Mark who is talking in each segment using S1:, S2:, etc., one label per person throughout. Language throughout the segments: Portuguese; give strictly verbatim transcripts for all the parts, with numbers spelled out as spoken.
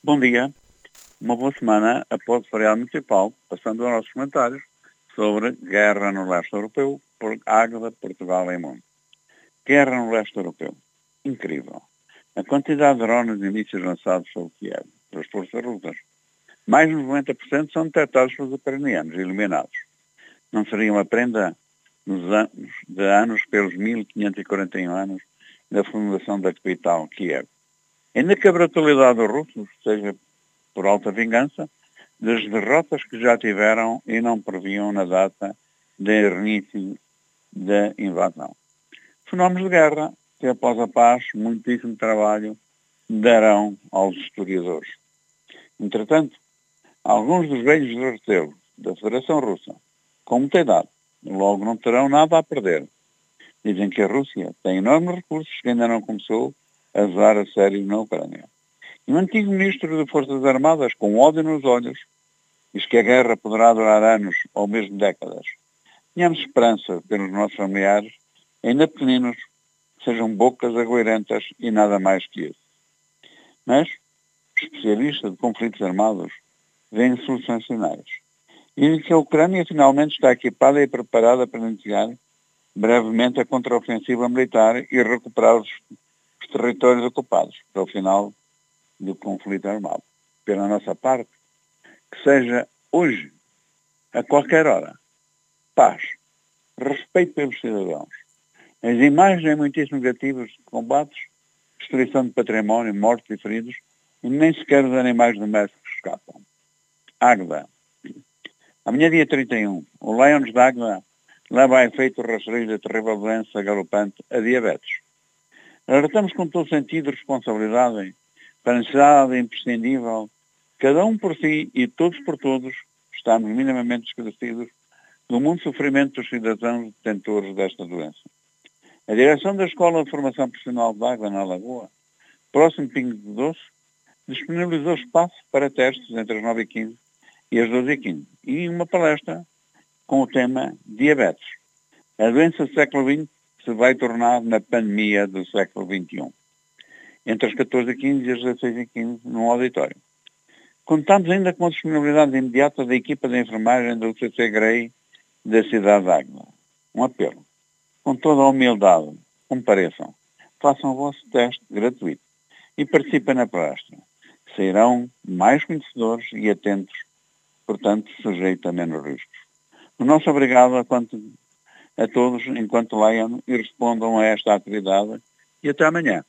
S1: Bom dia, uma boa semana após o feriado municipal, passando aos nossos comentários sobre guerra no leste europeu por Águeda, Portugal e Mundo. Guerra no leste europeu. Incrível. A quantidade de drones e mísseis lançados sobre Kiev pelas forças russas. Mais de noventa por cento são detectados pelos ucranianos e eliminados. Não seria uma prenda nos anos, de anos pelos mil quinhentos e quarenta e um anos da fundação da capital, Kiev. Ainda que a brutalidade dos russos seja por alta vingança das derrotas que já tiveram e não previam na data de início da invasão. Fenómenos de guerra que, após a paz, muitíssimo trabalho darão aos historiadores. Entretanto, alguns dos velhos recelos da Federação Russa, com muita idade, logo não terão nada a perder. Dizem que a Rússia tem enormes recursos que ainda não começou a usar a sério na Ucrânia. E o antigo ministro de Forças Armadas, com ódio nos olhos, diz que a guerra poderá durar anos ou mesmo décadas. Tenhamos esperança pelos nossos familiares, ainda pequeninos, sejam bocas agueirentas e nada mais que isso. Mas, especialistas de conflitos armados veem soluções finais. E dizem que a Ucrânia finalmente está equipada e preparada para iniciar brevemente a contraofensiva militar e recuperar os, os territórios ocupados para o final do conflito armado. Pela nossa parte, que seja hoje, a qualquer hora, paz, respeito pelos cidadãos. As imagens muitíssimo negativas de combates, destruição de património, mortos e feridos, e nem sequer os animais domésticos escapam. Águeda. Amanhã, dia trinta e um, o Lions de Águeda leva a efeito o rastreio da terrível doença galopante, a diabetes. Alertamos com todo sentido e responsabilidade para a necessidade imprescindível, cada um por si e todos por todos, estamos minimamente esclarecidos do mundo sofrimento dos cidadãos detentores desta doença. A direção da Escola de Formação Profissional de Águeda, na Lagoa, próximo Pingo de Doce, disponibilizou espaço para testes entre as nove e quinze e as doze e quinze e uma palestra com o tema Diabetes. A doença do século vinte se vai tornar na pandemia do século vinte e um. Entre as catorze e quinze e as dezesseis e quinze, num auditório. Contamos ainda com a disponibilidade imediata da equipa de enfermagem do U C C Grey da cidade de Águeda. Um apelo. Com toda a humildade, compareçam, façam o vosso teste gratuito e participem na palestra. Sairão mais conhecedores e atentos, portanto, sujeitos a menos riscos. O nosso obrigado a, quanto, a todos, enquanto leiam e respondam a esta atividade, e até amanhã.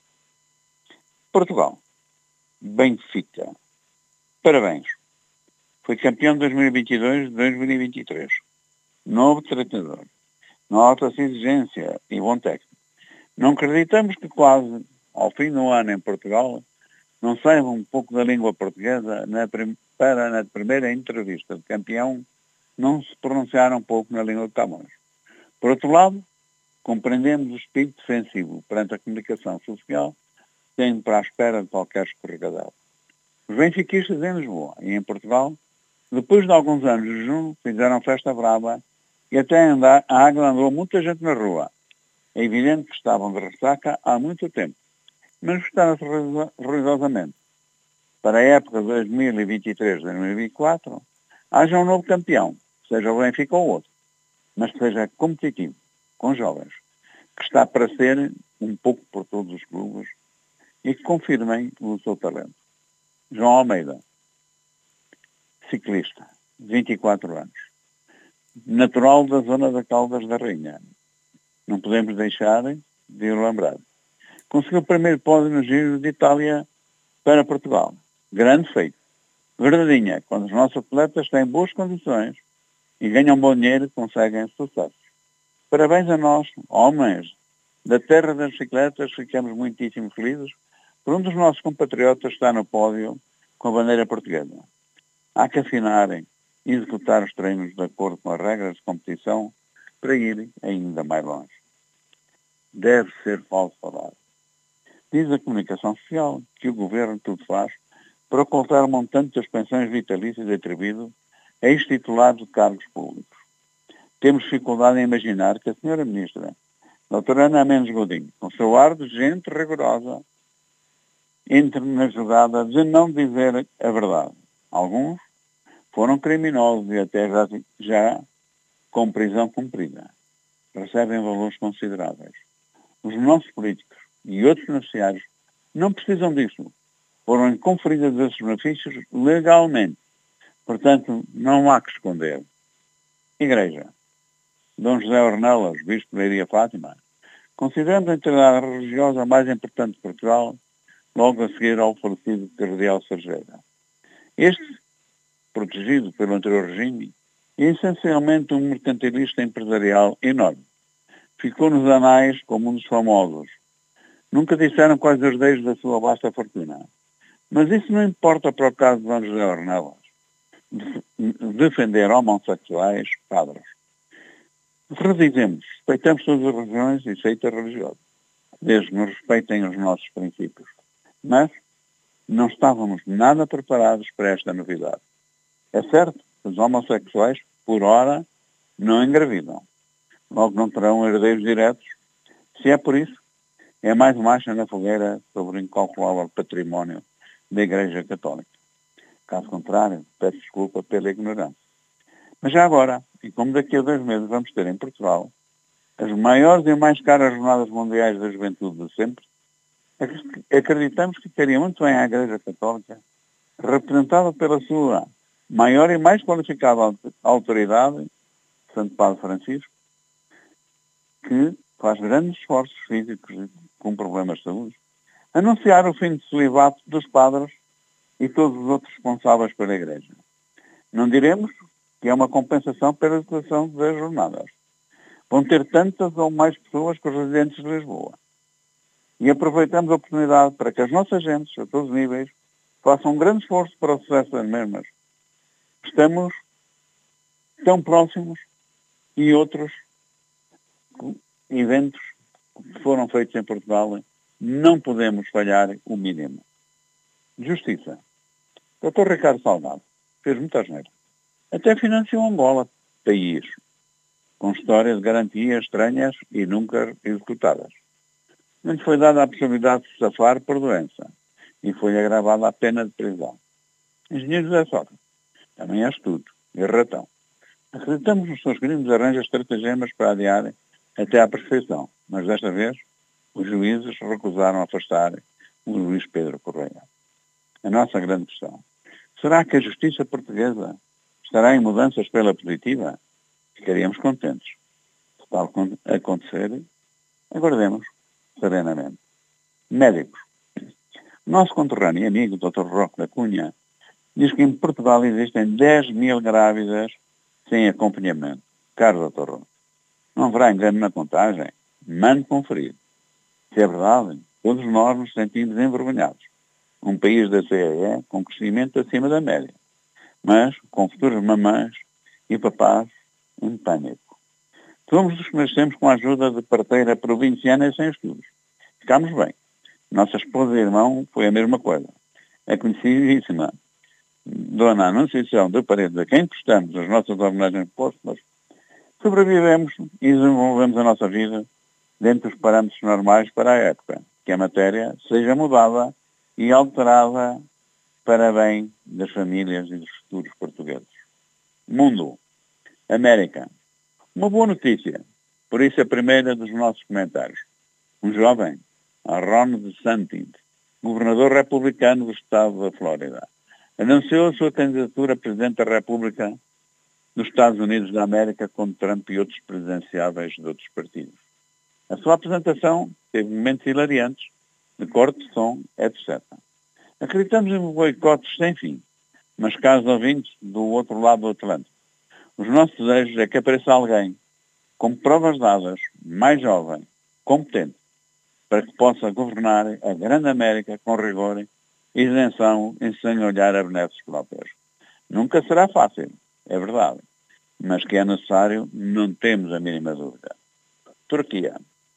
S1: Portugal. Benfica. Parabéns. Foi campeão de dois mil e vinte e dois de dois mil e vinte e três. Novo treinador. Nota essa exigência e bom técnico. Não acreditamos que quase, ao fim do ano em Portugal, não saibam um pouco da língua portuguesa na prim- para, na primeira entrevista de campeão, não se pronunciaram um pouco na língua de Camões. Por outro lado, compreendemos o espírito defensivo perante a comunicação social, tendo para a espera de qualquer escorregadela. Os benfiquistas em Lisboa e em Portugal, depois de alguns anos de junho, fizeram festa brava e até andar, a Águeda andou muita gente na rua. É evidente que estavam de ressaca há muito tempo. Manifestaram-se ruidosamente. Para a época de dois mil e vinte e três a dois mil e vinte e quatro, haja um novo campeão, seja o Benfica ou outro, mas que seja competitivo, com jovens, que está para ser um pouco por todos os clubes e que confirmem o seu talento. João Almeida, ciclista, vinte e quatro anos, natural da zona da Caldas da Rainha. Não podemos deixar de o lembrar. Conseguiu o primeiro pódio no Giro de Itália para Portugal. Grande feito. Verdadeinha, quando os nossos atletas têm boas condições e ganham bom dinheiro, conseguem sucesso. Parabéns a nós, homens da terra das bicicletas, ficamos muitíssimo felizes por um dos nossos compatriotas estar no pódio com a bandeira portuguesa. Há que afinarem e executar os treinos de acordo com as regras de competição para irem ainda mais longe. Deve ser falso falar. Diz a comunicação social que o governo tudo faz para ocultar o montante das pensões vitalícias atribuído a ex-titulares de cargos públicos. Temos dificuldade em imaginar que a senhora Ministra, doutora Ana Mendes Godinho, com seu ar de gente rigorosa entre na jogada de não dizer a verdade. Alguns foram criminosos e até já, já com prisão cumprida. Recebem valores consideráveis. Os nossos políticos e outros beneficiários não precisam disso. Foram conferidos esses benefícios legalmente. Portanto, não há que esconder. Igreja. Dom José Ornelas, Bispo de Leiria Fátima, consideramos a entidade religiosa mais importante de Portugal, logo a seguir ao falecido Cardeal Sarjeira. Este, protegido pelo anterior regime, é essencialmente um mercantilista empresarial enorme. Ficou nos anais como um dos famosos. Nunca disseram quais os herdeiros da sua vasta fortuna. Mas isso não importa para o caso de Dom José Ornelas. Defender homossexuais, padres. Redizemos, respeitamos todas as religiões e seitas religiosas, desde que nos respeitem os nossos princípios. Mas não estávamos nada preparados para esta novidade. É certo que os homossexuais, por hora, não engravidam. Logo não terão herdeiros diretos. Se é por isso, é mais uma acha na fogueira sobre o incalculável património da Igreja Católica. Caso contrário, peço desculpa pela ignorância. Mas já agora, e como daqui a dois meses vamos ter em Portugal as maiores e mais caras jornadas mundiais da juventude de sempre, acreditamos que caria muito bem à Igreja Católica, representada pela sua maior e mais qualificada autoridade, Santo Padre Francisco, que faz grandes esforços físicos com problemas de saúde, anunciar o fim do celibato dos padres e todos os outros responsáveis pela Igreja. Não diremos que é uma compensação pela educação das jornadas. Vão ter tantas ou mais pessoas que os residentes de Lisboa. E aproveitamos a oportunidade para que as nossas gentes, a todos os níveis, façam um grande esforço para o sucesso das mesmas. Estamos tão próximos e outros eventos que foram feitos em Portugal não podemos falhar o mínimo. Justiça. doutor Ricardo Salgado fez muita asneira. Até financiou Angola, país com história de garantias estranhas e nunca executadas. Não lhe foi dada a possibilidade de se safar por doença e foi agravada a pena de prisão. Engenheiro José Sócrates também é estudo e ratão. Acreditamos nos seus crimes, arranja estratagemas para adiar até à perfeição, mas desta vez os juízes recusaram afastar o Luís Pedro Correia. A nossa grande questão: será que a justiça portuguesa estará em mudanças pela positiva? Ficaríamos contentes. Se tal acontecer, aguardemos serenamente. Médicos. O nosso conterrâneo e amigo, doutor Roque da Cunha, diz que em Portugal existem dez mil grávidas sem acompanhamento. Caro doutor Roque, não haverá engano na contagem? Mande conferir. Se é verdade, todos nós nos sentimos envergonhados. Um país da C E E com crescimento acima da média, mas com futuras mamães e papás em pânico. Somos os que nascemos com a ajuda de parteira provinciana e sem estudos. Ficámos bem. Nossa esposa e irmão foi a mesma coisa. A conhecidíssima Dona Anunciação de Paredes, a quem prestamos as nossas homenagens póstumas, sobrevivemos e desenvolvemos a nossa vida dentro dos parâmetros normais para a época, que a matéria seja mudada e alterada para bem das famílias e dos futuros portugueses. Mundo. América. Uma boa notícia. Por isso a primeira dos nossos comentários. Um jovem, Ron DeSantis, governador republicano do estado da Flórida, anunciou a sua candidatura a Presidente da República dos Estados Unidos da América contra Trump e outros presidenciáveis de outros partidos. A sua apresentação teve momentos hilariantes, de corte de som, etcétera. Acreditamos em boicotes sem fim, mas caros ouvintes do outro lado do Atlântico, os nossos desejos é que apareça alguém com provas dadas, mais jovem, competente, para que possa governar a grande América com rigor e isenção e sem olhar a benesses próprios. Nunca será fácil, é verdade, mas que é necessário, não temos a mínima dúvida. Turquia.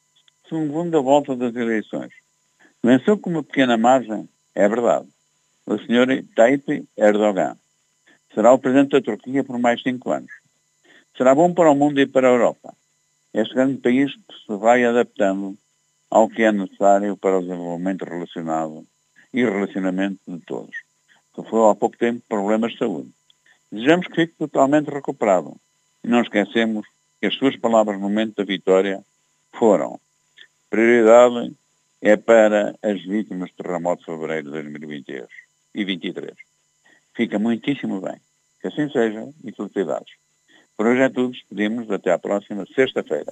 S1: Segunda volta das eleições. Venceu com uma pequena margem, é verdade. O senhor Tayyip Erdogan será o presidente da Turquia por mais cinco anos. Será bom para o mundo e para a Europa. Este grande país que se vai adaptando ao que é necessário para o desenvolvimento relacionado e relacionamento de todos. Sofreu há pouco tempo problemas de saúde. Desejamos que fique totalmente recuperado. E não esquecemos que as suas palavras no momento da vitória foram: prioridade é para as vítimas do terremoto de fevereiro de dois mil e vinte e três. Fica muitíssimo bem. Que assim seja e felicidades. Por hoje é tudo. Despedimos até à próxima sexta-feira.